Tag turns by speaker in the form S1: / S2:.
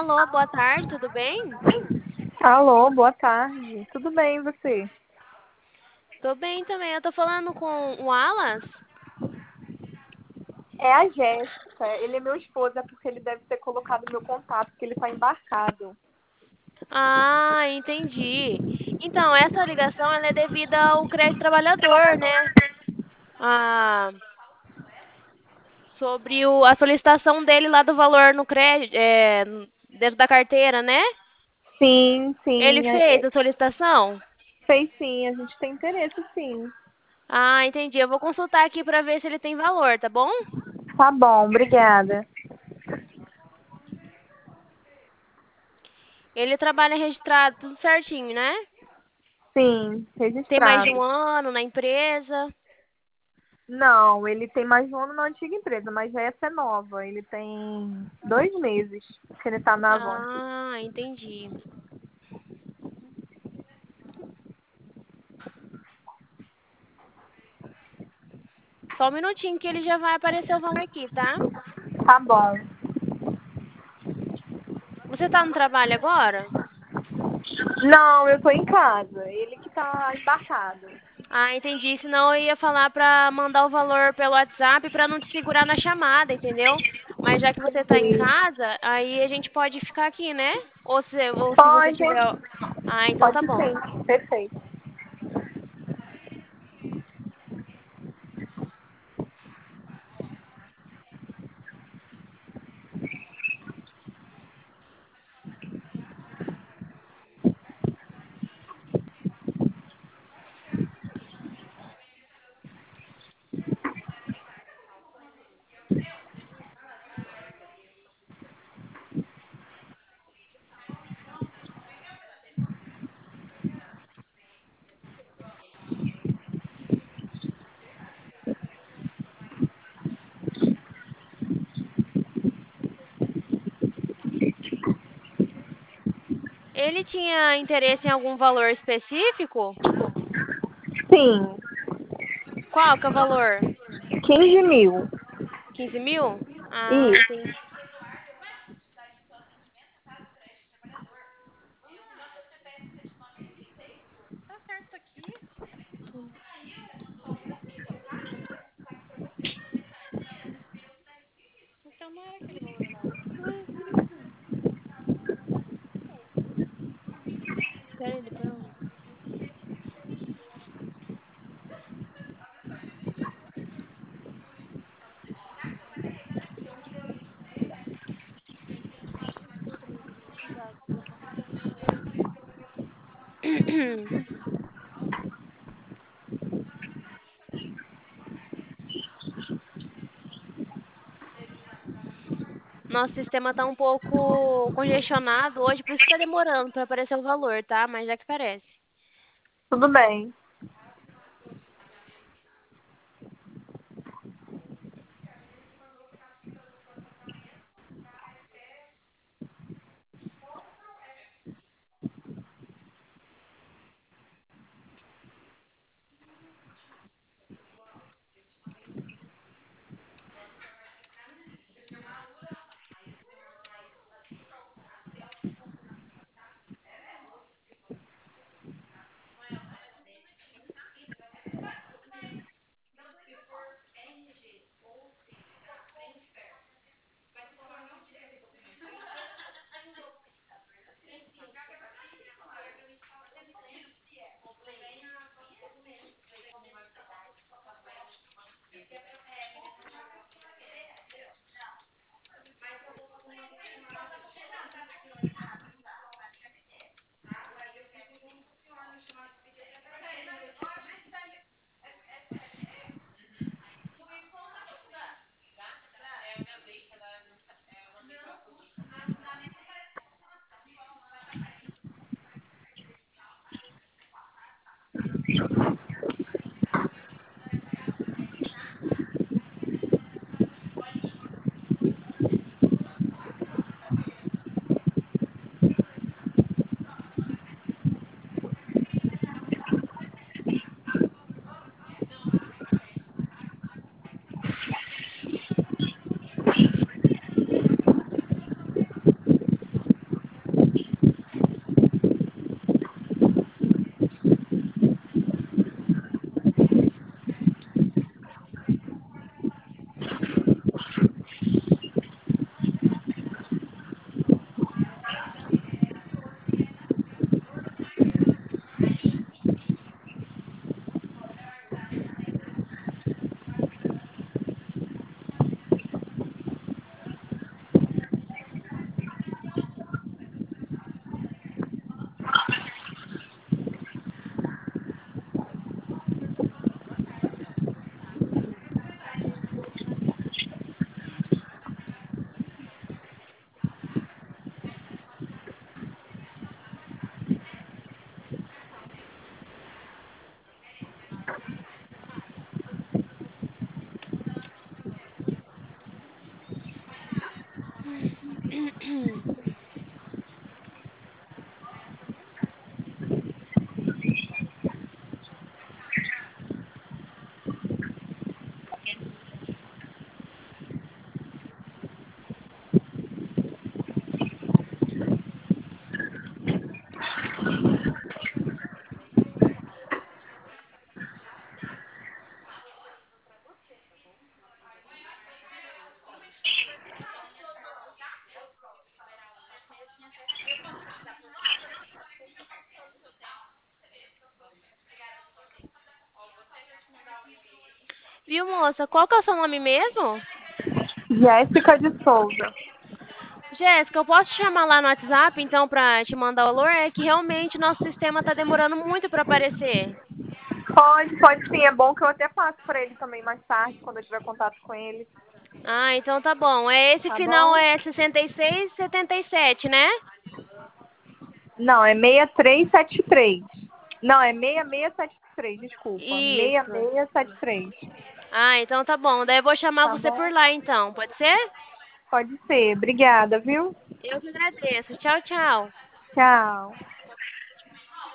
S1: Alô, boa tarde, tudo bem?
S2: Alô, boa tarde. Tudo bem, e você?
S1: Tô bem também. Eu tô falando com o Alas.
S2: É a Jéssica. Ele é meu esposo, é porque ele deve ter colocado meu contato, porque ele está embarcado.
S1: Ah, entendi. Então, essa ligação ela é devida ao crédito trabalhador, né? Ah, sobre a solicitação dele lá do valor no crédito, dentro da carteira, né?
S2: Sim,
S1: Ele
S2: sim.
S1: fez a solicitação?
S2: Fez sim, a gente tem interesse sim.
S1: Ah, entendi. Eu vou consultar aqui pra ver se ele tem valor, tá bom?
S2: Tá bom, obrigada.
S1: Ele trabalha registrado, tudo certinho, né?
S2: Sim,
S1: Tem mais de
S2: registrado.
S1: um ano na empresa.
S2: Não, ele tem mais de um ano na antiga empresa, mas já essa é nova. Ele tem 2 meses que ele está na Avante.
S1: Ah, entendi. Só um minutinho que ele já vai aparecer o valor aqui, tá?
S2: Tá bom.
S1: Você tá no trabalho agora?
S2: Não, eu tô em casa. Ele que tá embarcado.
S1: Ah, entendi. Senão eu ia falar pra mandar o valor pelo WhatsApp pra não te segurar na chamada, entendeu? Mas já que você tá em
S2: Entendi.
S1: casa, aí a gente pode ficar aqui, né? Ou se você
S2: Pode,
S1: tiver. Ah, então
S2: pode
S1: tá bom.
S2: sim. Perfeito.
S1: Ele tinha interesse em algum valor específico?
S2: Sim,
S1: Qual que é o valor?
S2: 15 mil.
S1: 15.000? Ah,
S2: Isso.
S1: entendi. Tá certo aqui? Então não era aquele valor lá. Espera aí, depois eu... Exato. Nosso sistema tá um pouco congestionado hoje, por isso que tá demorando pra aparecer o valor, tá? Mas já que aparece.
S2: Tudo bem.
S1: Viu, moça? Qual que é o seu nome mesmo?
S2: Jéssica de Souza.
S1: Jéssica, eu posso te chamar lá no WhatsApp, então, pra te mandar o valor? É que realmente nosso sistema tá demorando muito pra aparecer.
S2: Pode sim. É bom que eu até passo para ele também mais tarde, quando eu tiver contato com ele.
S1: Ah, então tá bom. Esse
S2: Tá
S1: final
S2: bom?
S1: é 66 77, né?
S2: Não, é 6373. Não, é 6673, desculpa.
S1: Isso.
S2: 6673.
S1: Ah, então tá bom. Daí eu vou chamar
S2: Tá
S1: você
S2: bom?
S1: por lá, então. Pode ser?
S2: Pode ser. Obrigada, viu?
S1: Eu que agradeço. Tchau, tchau.
S2: Tchau.